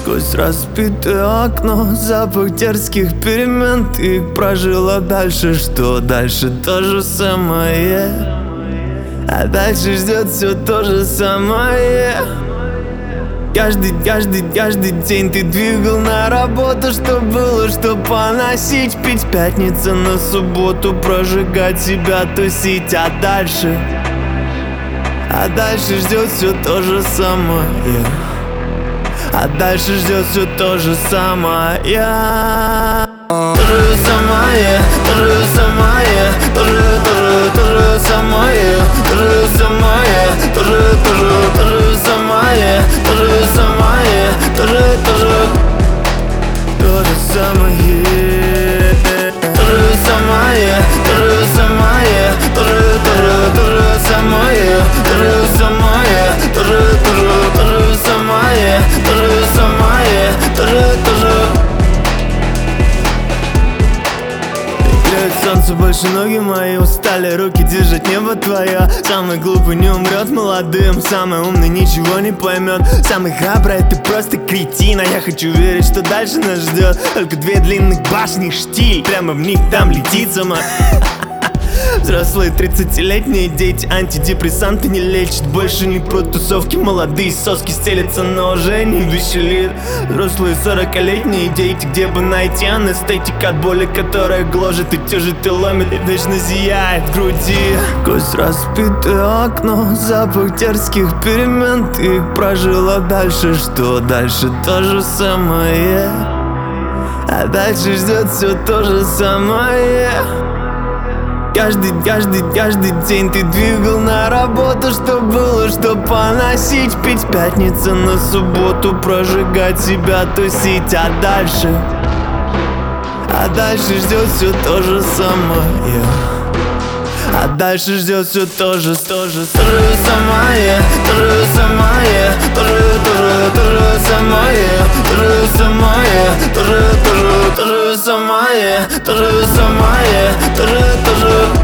Сквозь разбитое окно запах дерзких перемен. Ты их прожила дальше, что дальше то же самое. А дальше ждет все то же самое. Каждый день ты двигал на работу, что было, что поносить, пить. Пятница на субботу, прожигать себя, тусить. А дальше ждет все то же самое. А дальше ждет все то же самое. То же самое, то же самое, то же самое, то же самое, то же самое, то же самое, то же самое, то же самое, то же самое, то же самое, то же самое, то же самое, то же самое, то же. Солнце больше, ноги мои устали, руки держат небо твое. Самый глупый не умрет молодым, самый умный ничего не поймет. Самый храбрый это просто кретин, а я хочу верить, что дальше нас ждет только две длинных башни, штиль, прямо в них там летит сама. Взрослые 30-летние дети, антидепрессанты не лечат. Больше не про тусовки, молодые соски стелятся, но уже не веселит. Взрослые 40-летние дети, где бы найти анестетик от боли, которая гложет и тяжет и ломит, и вечно зияет в груди. Сквозь разбитое окно запах дерзких перемен. Ты их прожила дальше, что дальше то же самое. А дальше ждет все то же самое. Каждый день ты двигал на работу, что было, что поносить, пить. Пятница на субботу, прожигать себя, тусить. А дальше ждет все то же самое. А дальше ждет все то же самое, то же самое, то же самое, то же самое, то же самое, то же самое, то же.